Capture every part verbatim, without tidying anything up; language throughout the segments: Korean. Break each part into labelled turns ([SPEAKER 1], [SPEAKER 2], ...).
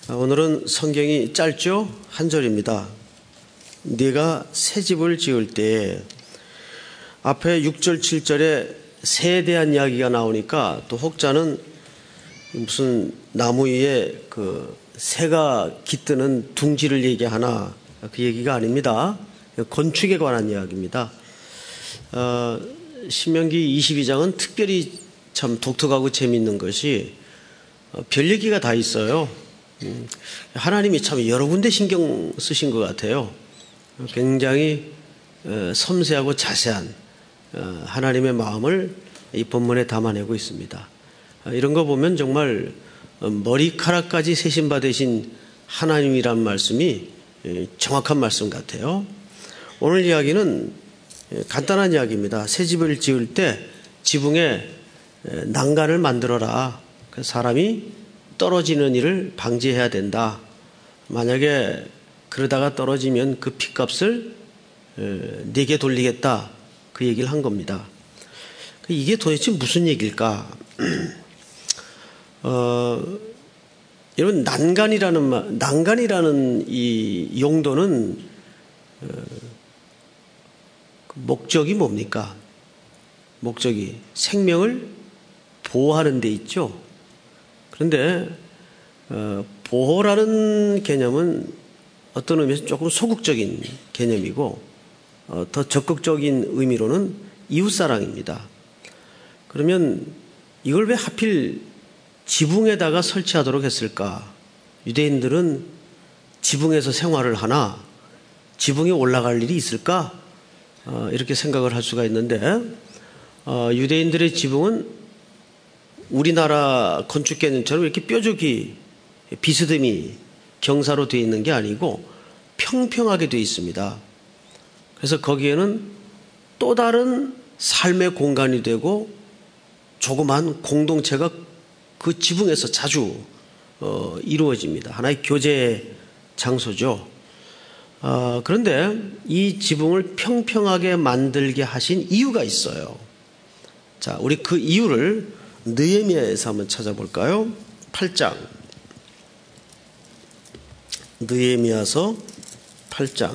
[SPEAKER 1] 오늘은 성경이 짧죠? 한 절입니다. 네가 새 집을 지을 때 앞에 육 절, 칠 절에 새에 대한 이야기가 나오니까 또 혹자는 무슨 나무 위에 그 새가 깃드는 둥지를 얘기하나, 그 얘기가 아닙니다. 건축에 관한 이야기입니다. 어, 신명기 이십이 장은 특별히 참 독특하고 재미있는 것이 어, 별 얘기가 다 있어요. 음, 하나님이 참 여러 군데 신경 쓰신 것 같아요. 굉장히 어, 섬세하고 자세한 어, 하나님의 마음을 이 본문에 담아내고 있습니다. 어, 이런 거 보면 정말 어, 머리카락까지 세신 받으신 하나님이란 말씀이 예, 정확한 말씀 같아요. 오늘 이야기는 예, 간단한 이야기입니다. 새 집을 지을 때 지붕에 예, 난간을 만들어라. 그 사람이 떨어지는 일을 방지해야 된다. 만약에 그러다가 떨어지면 그 핏값을 네게 돌리겠다. 그 얘기를 한 겁니다. 이게 도대체 무슨 얘기일까? 어, 여러분, 난간이라는 말, 난간이라는 이 용도는 어, 목적이 뭡니까? 목적이 생명을 보호하는 데 있죠. 그런데 어, 보호라는 개념은 어떤 의미에서 조금 소극적인 개념이고 어, 더 적극적인 의미로는 이웃사랑입니다. 그러면 이걸 왜 하필 지붕에다가 설치하도록 했을까? 유대인들은 지붕에서 생활을 하나 지붕에 올라갈 일이 있을까? 어, 이렇게 생각을 할 수가 있는데 어, 유대인들의 지붕은 우리나라 건축 개념처럼 이렇게 뾰족이 비스듬히 경사로 되어 있는 게 아니고 평평하게 되어 있습니다. 그래서 거기에는 또 다른 삶의 공간이 되고 조그만 공동체가 그 지붕에서 자주 어, 이루어집니다. 하나의 교제 장소죠. 어, 그런데 이 지붕을 평평하게 만들게 하신 이유가 있어요. 자, 우리 그 이유를 느헤미야에서 한번 찾아볼까요? 팔 장. 느헤미야서 팔 장.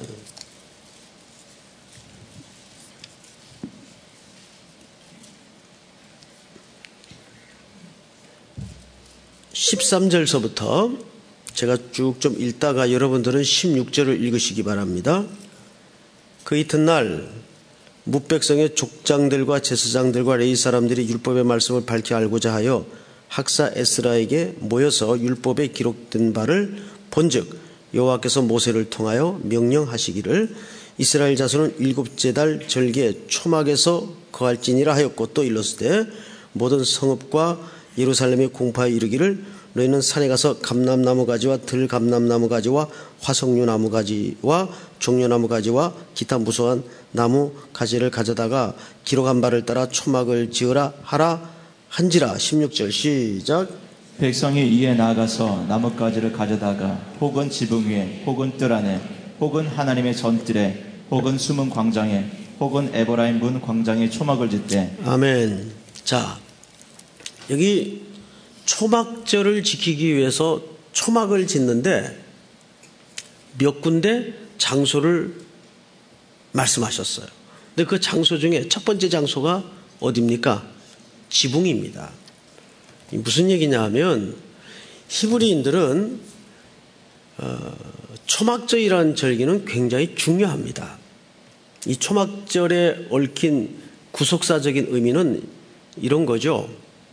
[SPEAKER 1] 십삼 절서부터 제가 쭉 좀 읽다가 여러분들은 십육 절을 읽으시기 바랍니다. 그 이튿날 뭇백성의 족장들과 제사장들과 레위 사람들이 율법의 말씀을 밝히 알고자 하여 학사 에스라에게 모여서 율법에 기록된 바를 본즉 여호와께서 모세를 통하여 명령하시기를 이스라엘 자손은 일곱째 달 절기에 초막에서 거할지니라 하였고 또 일렀으되 모든 성읍과 예루살렘의 공파에 이르기를 너희는 산에 가서 감람나무 가지와 들감람나무 가지와 화석류 나무 가지와 종려나무 가지와 기타 무수한 나무 가지를 가져다가 기록한 바를 따라 초막을 지으라 하라 한지라. 십육 절 시작.
[SPEAKER 2] 백성이 이에 나아가서 나뭇가지를 가져다가 혹은 지붕 위에 혹은 뜰 안에 혹은 하나님의 전뜰에 혹은 숨은 광장에 혹은 에버라임 문 광장에 초막을 짓되.
[SPEAKER 1] 아멘. 자, 여기 초막절을 지키기 위해서 초막을 짓는데 몇 군데 장소를 말씀하셨어요. 근데 그 장소 중에 첫 번째 장소가 어디입니까? 지붕입니다. 무슨 얘기냐 하면 히브리인들은 어, 초막절이라는 절기는 굉장히 중요합니다. 이 초막절에 얽힌 구속사적인 의미는 이런 거죠.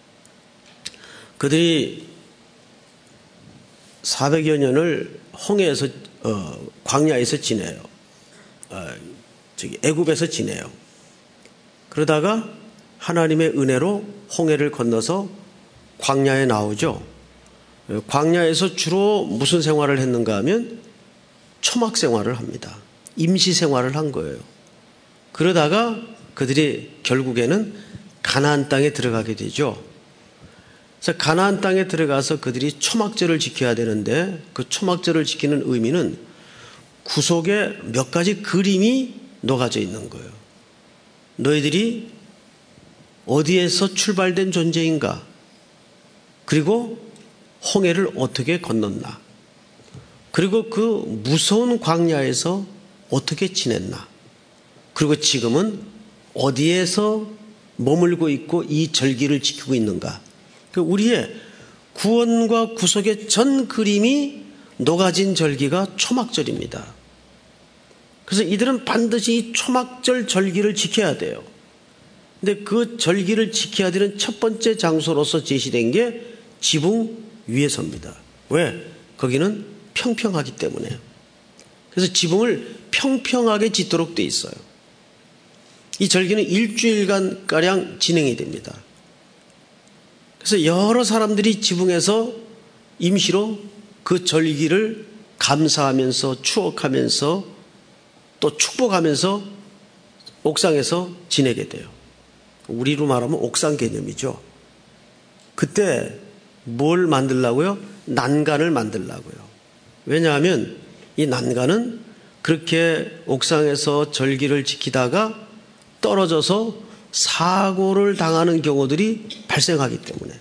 [SPEAKER 1] 그들이 사백여 년을 홍해에서 어, 광야에서 지내요. 어, 저기 애굽에서 지내요. 그러다가 하나님의 은혜로 홍해를 건너서 광야에 나오죠. 광야에서 주로 무슨 생활을 했는가 하면 초막 생활을 합니다. 임시 생활을 한 거예요. 그러다가 그들이 결국에는 가나안 땅에 들어가게 되죠. 그래서 가나안 땅에 들어가서 그들이 초막절을 지켜야 되는데 그 초막절을 지키는 의미는 구속에 몇 가지 그림이 녹아져 있는 거예요. 너희들이 어디에서 출발된 존재인가? 그리고 홍해를 어떻게 건넜나? 그리고 그 무서운 광야에서 어떻게 지냈나? 그리고 지금은 어디에서 머물고 있고 이 절기를 지키고 있는가? 우리의 구원과 구속의 전 그림이 녹아진 절기가 초막절입니다. 그래서 이들은 반드시 이 초막절 절기를 지켜야 돼요. 근데 그 절기를 지켜야 되는 첫 번째 장소로서 제시된 게 지붕 위에서입니다. 왜? 거기는 평평하기 때문에. 그래서 지붕을 평평하게 짓도록 돼 있어요. 이 절기는 일주일간가량 진행이 됩니다. 그래서 여러 사람들이 지붕에서 임시로 그 절기를 감사하면서 추억하면서 또 축복하면서 옥상에서 지내게 돼요. 우리로 말하면 옥상 개념이죠. 그때 뭘 만들라고요? 난간을 만들라고요. 왜냐하면 이 난간은 그렇게 옥상에서 절기를 지키다가 떨어져서 사고를 당하는 경우들이 발생하기 때문에.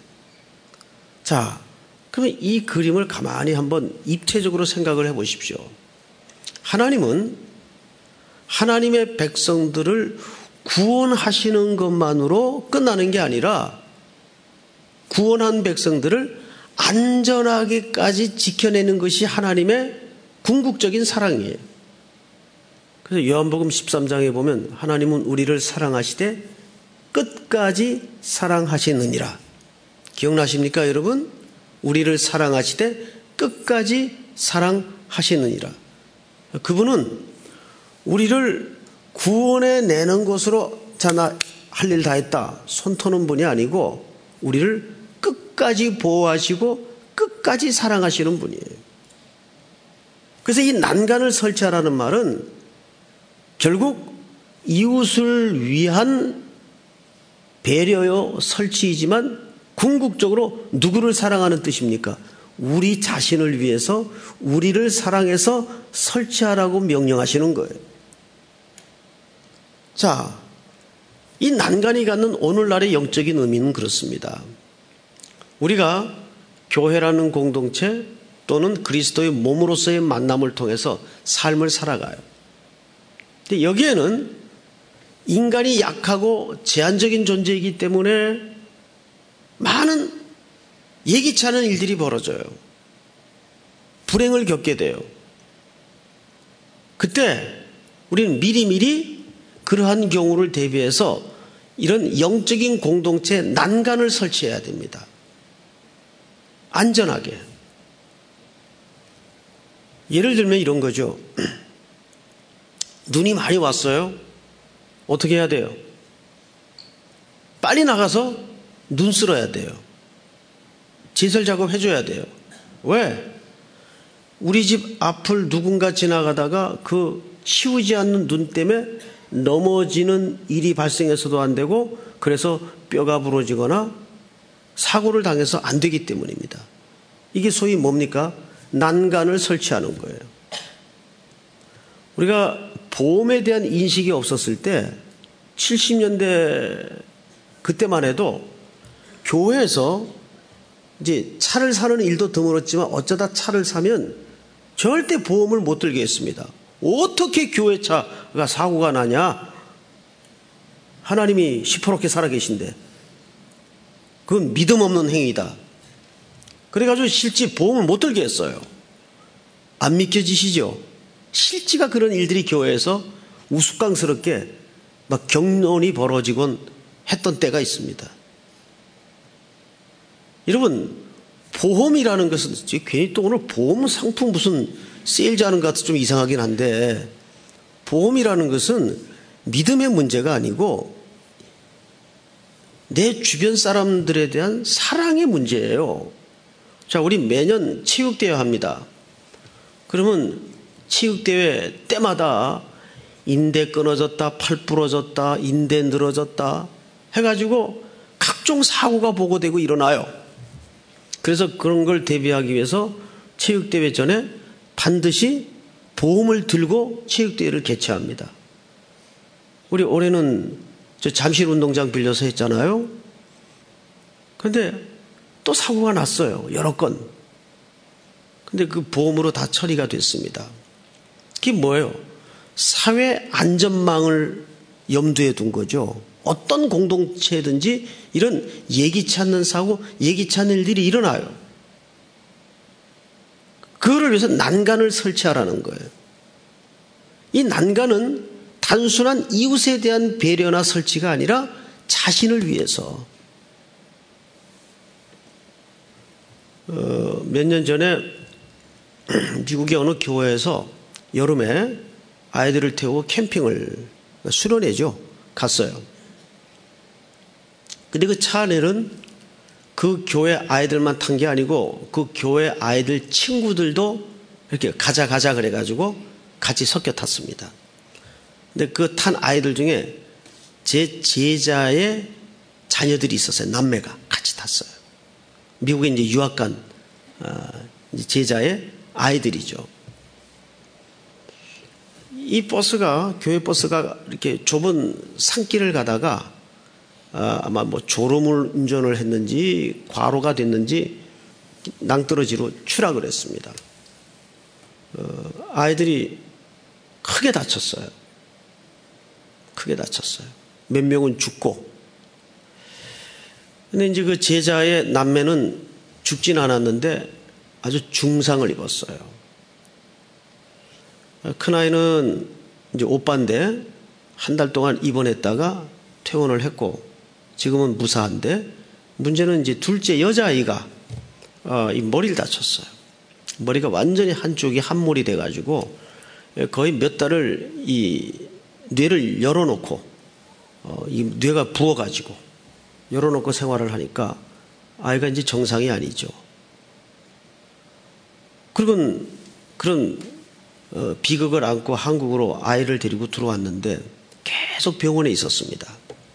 [SPEAKER 1] 자, 그러면 이 그림을 가만히 한번 입체적으로 생각을 해 보십시오. 하나님은 하나님의 백성들을 구원하시는 것만으로 끝나는 게 아니라 구원한 백성들을 안전하게까지 지켜내는 것이 하나님의 궁극적인 사랑이에요. 그래서 요한복음 십삼 장에 보면 하나님은 우리를 사랑하시되 끝까지 사랑하시느니라. 기억나십니까, 여러분? 우리를 사랑하시되 끝까지 사랑하시느니라. 그분은 우리를 구원해 내는 것으로 자, 나 할 일 다 했다. 손 터는 분이 아니고 우리를 끝까지 보호하시고 끝까지 사랑하시는 분이에요. 그래서 이 난간을 설치하라는 말은 결국 이웃을 위한 배려요 설치이지만 궁극적으로 누구를 사랑하는 뜻입니까? 우리 자신을 위해서 우리를 사랑해서 설치하라고 명령하시는 거예요. 자, 이 난간이 갖는 오늘날의 영적인 의미는 그렇습니다. 우리가 교회라는 공동체 또는 그리스도의 몸으로서의 만남을 통해서 삶을 살아가요. 근데 여기에는 인간이 약하고 제한적인 존재이기 때문에 많은 예기치 않은 일들이 벌어져요. 불행을 겪게 돼요. 그때 우리는 미리미리 그러한 경우를 대비해서 이런 영적인 공동체 난간을 설치해야 됩니다. 안전하게. 예를 들면 이런 거죠. 눈이 많이 왔어요. 어떻게 해야 돼요? 빨리 나가서 눈 쓸어야 돼요. 제설 작업 해줘야 돼요. 왜? 우리 집 앞을 누군가 지나가다가 그 치우지 않는 눈 때문에 넘어지는 일이 발생해서도 안 되고 그래서 뼈가 부러지거나 사고를 당해서 안 되기 때문입니다. 이게 소위 뭡니까? 난간을 설치하는 거예요. 우리가 보험에 대한 인식이 없었을 때 칠십 년대 그때만 해도 교회에서 이제 차를 사는 일도 드물었지만 어쩌다 차를 사면 절대 보험을 못 들게 했습니다. 어떻게 교회 차가 사고가 나냐? 하나님이 시퍼렇게 살아계신데 그건 믿음 없는 행위다. 그래가지고 실제 보험을 못 들게 했어요. 안 믿겨지시죠? 실제가 그런 일들이 교회에서 우스꽝스럽게 막 경론이 벌어지곤 했던 때가 있습니다. 여러분, 보험이라는 것은 괜히 또 오늘 보험 상품 무슨 세일즈하는 것 같아서 좀 이상하긴 한데 보험이라는 것은 믿음의 문제가 아니고 내 주변 사람들에 대한 사랑의 문제예요. 자, 우리 매년 체육대회 합니다. 그러면 체육대회 때마다 인대 끊어졌다, 팔 부러졌다, 인대 늘어졌다 해가지고 각종 사고가 보고되고 일어나요. 그래서 그런 걸 대비하기 위해서 체육대회 전에 반드시 보험을 들고 체육대회를 개최합니다. 우리 올해는 저 잠실 운동장 빌려서 했잖아요. 그런데 또 사고가 났어요. 여러 건. 근데 그 보험으로 다 처리가 됐습니다. 그게 뭐예요? 사회 안전망을 염두에 둔 거죠. 어떤 공동체든지 이런 예기치 않는 사고, 예기치 않는 일들이 일어나요. 그거를 위해서 난간을 설치하라는 거예요. 이 난간은 단순한 이웃에 대한 배려나 설치가 아니라 자신을 위해서. 어, 몇 년 전에 미국의 어느 교회에서 여름에 아이들을 태우고 캠핑을 수련회죠. 갔어요. 근데 그 차 안에는 그 교회 아이들만 탄 게 아니고 그 교회 아이들 친구들도 이렇게 가자 가자 그래가지고 같이 섞여 탔습니다. 근데 그 탄 아이들 중에 제 제자의 자녀들이 있었어요. 남매가 같이 탔어요. 미국에 이제 유학 간 제자의 아이들이죠. 이 버스가, 교회 버스가 이렇게 좁은 산길을 가다가 아마 뭐 졸음을 운전을 했는지 과로가 됐는지 낭떠러지로 추락을 했습니다. 어, 아이들이 크게 다쳤어요. 크게 다쳤어요. 몇 명은 죽고. 근데 이제 그 제자의 남매는 죽진 않았는데 아주 중상을 입었어요. 큰아이는 이제 오빠인데 한 달 동안 입원했다가 퇴원을 했고 지금은 무사한데 문제는 이제 둘째 여자아이가 어, 이 머리를 다쳤어요. 머리가 완전히 한쪽이 함몰이 돼가지고 거의 몇 달을 이 뇌를 열어놓고 어, 이 뇌가 부어가지고 열어놓고 생활을 하니까 아이가 이제 정상이 아니죠. 그리고 그런 어, 비극을 안고 한국으로 아이를 데리고 들어왔는데 계속 병원에 있었습니다.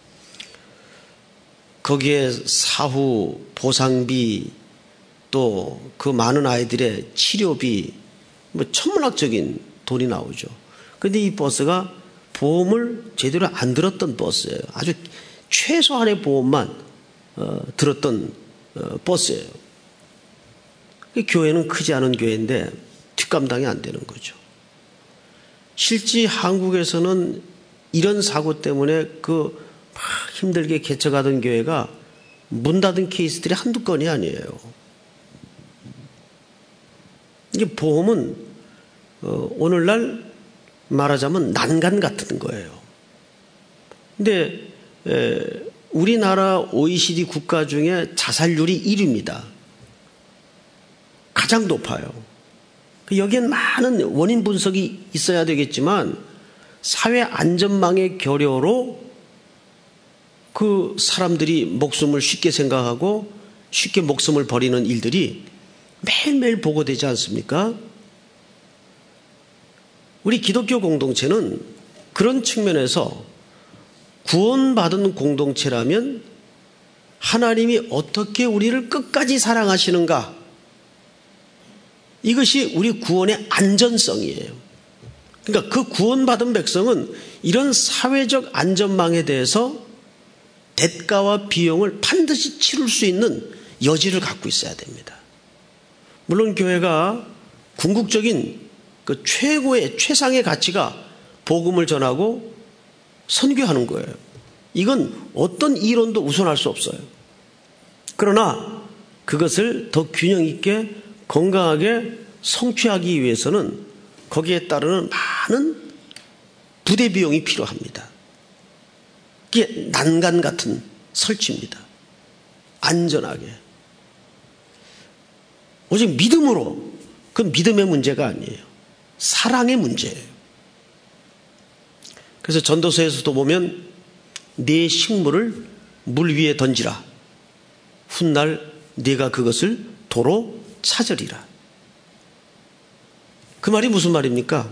[SPEAKER 1] 거기에 사후 보상비 또 그 많은 아이들의 치료비 뭐 천문학적인 돈이 나오죠. 그런데 이 버스가 보험을 제대로 안 들었던 버스예요. 아주 최소한의 보험만 어, 들었던 어, 버스예요. 교회는 크지 않은 교회인데 뒷감당이 안 되는 거죠. 실제 한국에서는 이런 사고 때문에 그 막 힘들게 개척하던 교회가 문 닫은 케이스들이 한두 건이 아니에요. 이게 보험은 어, 오늘날 말하자면 난간 같은 거예요. 근데 에, 우리나라 오이시디 국가 중에 자살률이 일 위입니다. 가장 높아요. 여기엔 많은 원인 분석이 있어야 되겠지만 사회 안전망의 결여로 그 사람들이 목숨을 쉽게 생각하고 쉽게 목숨을 버리는 일들이 매일매일 보고되지 않습니까? 우리 기독교 공동체는 그런 측면에서 구원받은 공동체라면 하나님이 어떻게 우리를 끝까지 사랑하시는가? 이것이 우리 구원의 안전성이에요. 그러니까 그 구원받은 백성은 이런 사회적 안전망에 대해서 대가와 비용을 반드시 치를 수 있는 여지를 갖고 있어야 됩니다. 물론 교회가 궁극적인 그 최고의 최상의 가치가 복음을 전하고 선교하는 거예요. 이건 어떤 이론도 우선할 수 없어요. 그러나 그것을 더 균형 있게 건강하게 성취하기 위해서는 거기에 따르는 많은 부대 비용이 필요합니다. 이게 난간 같은 설치입니다. 안전하게. 오직 믿음으로. 그건 믿음의 문제가 아니에요. 사랑의 문제예요. 그래서 전도서에서도 보면 네 식물을 물 위에 던지라. 훗날 네가 그것을 도로 찾으리라. 그 말이 무슨 말입니까?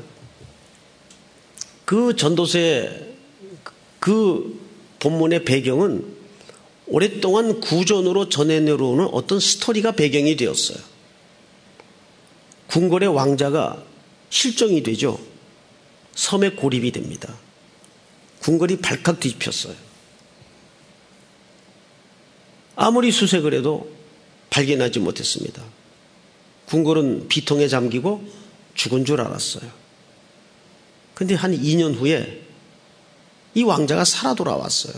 [SPEAKER 1] 그 전도서의 그 본문의 배경은 오랫동안 구전으로 전해 내려오는 어떤 스토리가 배경이 되었어요. 궁궐의 왕자가 실종이 되죠. 섬에 고립이 됩니다. 궁궐이 발칵 뒤집혔어요. 아무리 수색을 해도 발견하지 못했습니다. 궁궐은 비통에 잠기고 죽은 줄 알았어요. 근데 한 이 년 후에 이 왕자가 살아 돌아왔어요.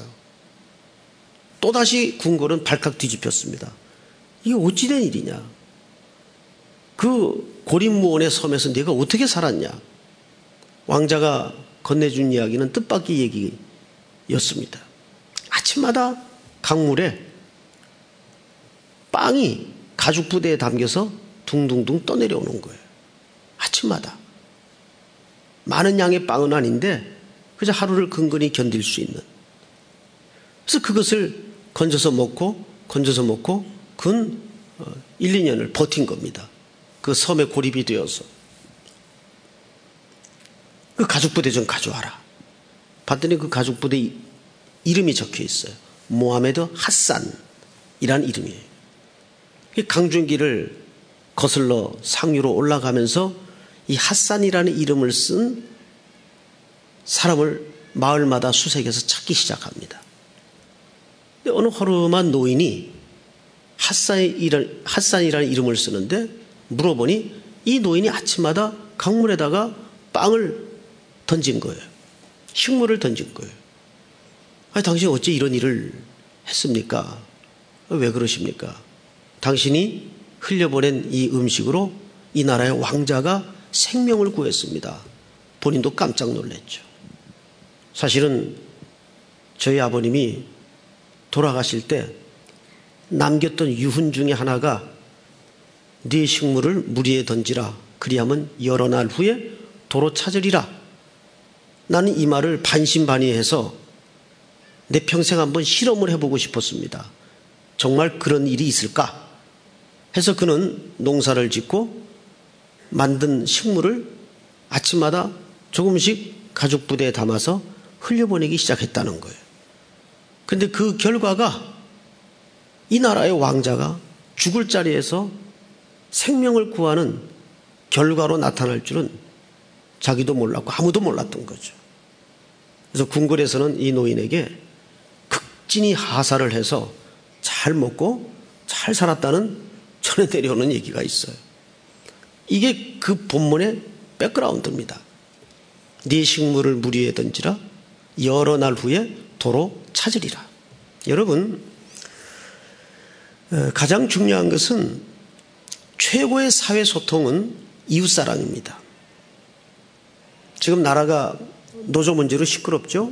[SPEAKER 1] 또다시 궁궐은 발칵 뒤집혔습니다. 이게 어찌된 일이냐? 그 고립무원의 섬에서 네가 어떻게 살았냐? 왕자가 건네준 이야기는 뜻밖의 얘기였습니다. 아침마다 강물에 빵이 가죽 부대에 담겨서 둥둥둥 떠내려오는 거예요. 아침마다. 많은 양의 빵은 아닌데 그저 하루를 근근히 견딜 수 있는. 그래서 그것을 건져서 먹고 건져서 먹고 근 일, 이 년을 버틴 겁니다. 그 섬에 고립이 되어서. 그 가죽부대 좀 가져와라. 봤더니 그 가죽부대 이름이 적혀 있어요. 모하메드 하산이라는 이름이에요. 강준기를 거슬러 상류로 올라가면서 이 하산이라는 이름을 쓴 사람을 마을마다 수색해서 찾기 시작합니다. 근데 어느 허름한 노인이 핫산이라는, 핫산이라는 이름을 쓰는데 물어보니 이 노인이 아침마다 강물에다가 빵을 던진 거예요. 식물을 던진 거예요. 아니, 당신 어째 이런 일을 했습니까? 왜 그러십니까? 당신이 흘려보낸 이 음식으로 이 나라의 왕자가 생명을 구했습니다. 본인도 깜짝 놀랐죠. 사실은 저희 아버님이 돌아가실 때 남겼던 유훈 중에 하나가 네 식물을 물 위에 던지라. 그리하면 여러 날 후에 도로 찾으리라. 나는 이 말을 반신반의해서 내 평생 한번 실험을 해보고 싶었습니다. 정말 그런 일이 있을까? 해서 그는 농사를 짓고 만든 식물을 아침마다 조금씩 가죽 부대에 담아서 흘려보내기 시작했다는 거예요. 근데 그 결과가 이 나라의 왕자가 죽을 자리에서 생명을 구하는 결과로 나타날 줄은 자기도 몰랐고 아무도 몰랐던 거죠. 그래서 궁궐에서는 이 노인에게 극진히 하사를 해서 잘 먹고 잘 살았다는 전해 내려오는 얘기가 있어요. 이게 그 본문의 백그라운드입니다. 네 식물을 물 위에 던지라. 여러 날 후에 도로 찾으리라. 여러분, 가장 중요한 것은 최고의 사회 소통은 이웃사랑입니다. 지금 나라가 노조 문제로 시끄럽죠?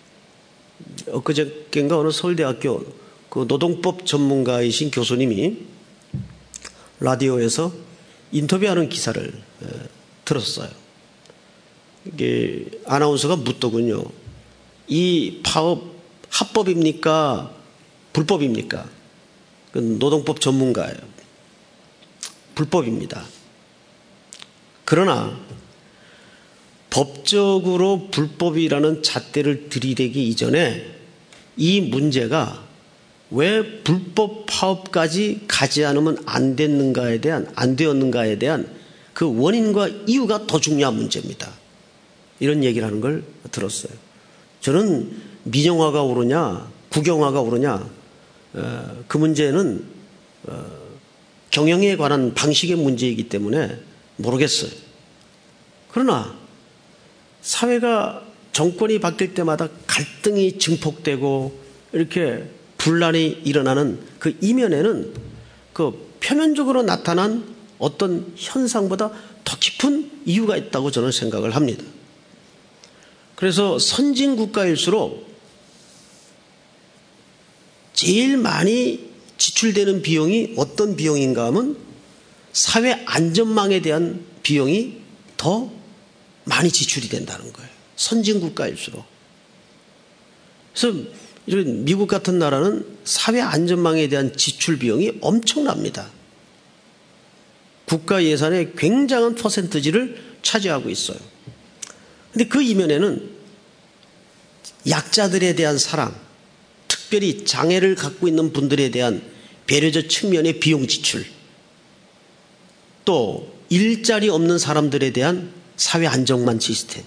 [SPEAKER 1] 엊그저께인가 어느 서울대학교 그 노동법 전문가이신 교수님이 라디오에서 인터뷰하는 기사를 들었어요. 이게 아나운서가 묻더군요. 이 파업 합법입니까? 불법입니까? 그 노동법 전문가예요. 불법입니다. 그러나 법적으로 불법이라는 잣대를 들이대기 이전에 이 문제가 왜 불법 파업까지 가지 않으면 안 됐는가에 대한, 안 되었는가에 대한 그 원인과 이유가 더 중요한 문제입니다. 이런 얘기를 하는 걸 들었어요. 저는 민영화가 오르냐, 국영화가 오르냐, 그 문제는 경영에 관한 방식의 문제이기 때문에 모르겠어요. 그러나 사회가 정권이 바뀔 때마다 갈등이 증폭되고 이렇게 분란이 일어나는 그 이면에는 그 표면적으로 나타난 어떤 현상보다 더 깊은 이유가 있다고 저는 생각을 합니다. 그래서 선진 국가일수록 제일 많이 지출되는 비용이 어떤 비용인가 하면 사회 안전망에 대한 비용이 더 많이 지출이 된다는 거예요. 선진 국가일수록. 그래서 이런 미국 같은 나라는 사회 안전망에 대한 지출 비용이 엄청납니다. 국가 예산의 굉장한 퍼센트지를 차지하고 있어요. 그런데 그 이면에는 약자들에 대한 사랑, 특별히 장애를 갖고 있는 분들에 대한 배려적 측면의 비용 지출, 또 일자리 없는 사람들에 대한 사회 안정망 시스템,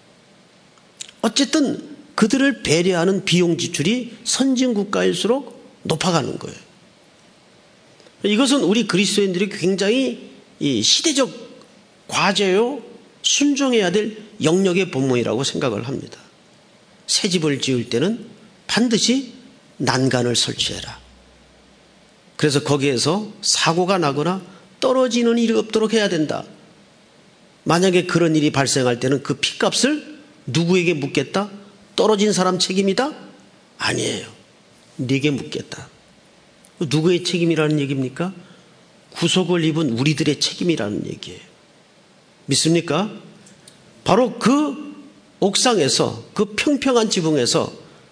[SPEAKER 1] 어쨌든 그들을 배려하는 비용 지출이 선진 국가일수록 높아가는 거예요. 이것은 우리 그리스도인들이 굉장히 이 시대적 과제요, 순종해야 될 영역의 본문이라고 생각을 합니다. 새 집을 지을 때는 반드시 난간을 설치해라. 그래서 거기에서 사고가 나거나 떨어지는 일이 없도록 해야 된다. 만약에 그런 일이 발생할 때는 그 핏값을 누구에게 묻겠다? 떨어진 사람 책임이다? 아니에요. 네게 묻겠다. 누구의 책임이라는 얘기입니까? 구속을 입은 우리들의 책임이라는 얘기예요. 믿습니까? 바로 그 옥상에서, 그 평평한 지붕에서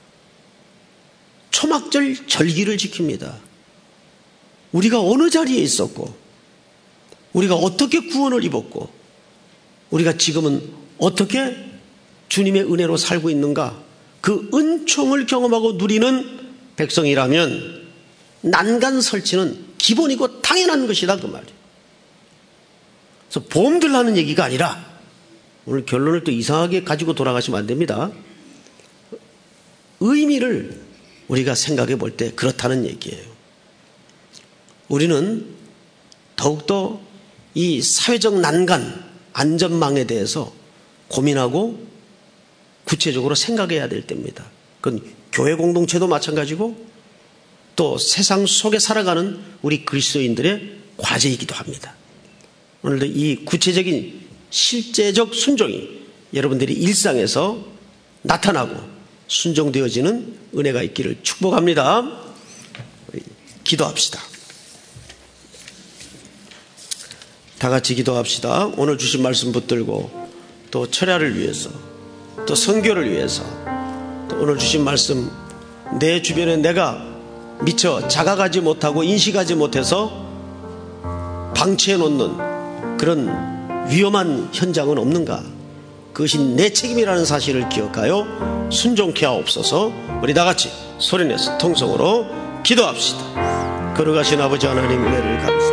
[SPEAKER 1] 초막절 절기를 지킵니다. 우리가 어느 자리에 있었고, 우리가 어떻게 구원을 입었고, 우리가 지금은 어떻게 주님의 은혜로 살고 있는가, 그 은총을 경험하고 누리는 백성이라면 난간 설치는 기본이고 당연한 것이다, 그 말이에요. 그래서 보험들라는 얘기가 아니라, 오늘 결론을 또 이상하게 가지고 돌아가시면 안 됩니다. 의미를 우리가 생각해 볼 때 그렇다는 얘기예요. 우리는 더욱더 이 사회적 난간, 안전망에 대해서 고민하고 구체적으로 생각해야 될 때입니다. 그건 교회 공동체도 마찬가지고 또 세상 속에 살아가는 우리 그리스도인들의 과제이기도 합니다. 오늘도 이 구체적인 실제적 순종이 여러분들이 일상에서 나타나고 순종되어지는 은혜가 있기를 축복합니다. 기도합시다. 다 같이 기도합시다. 오늘 주신 말씀 붙들고 또 철야를 위해서, 또 선교를 위해서, 또 오늘 주신 말씀, 내 주변에 내가 미처 자각하지 못하고 인식하지 못해서 방치해 놓는 그런 위험한 현장은 없는가? 그것이 내 책임이라는 사실을 기억하여 순종케 하옵소서. 우리 다같이 소리내서 통성으로 기도합시다. 걸어가신 아버지 하나님 은혜를 감사합니다.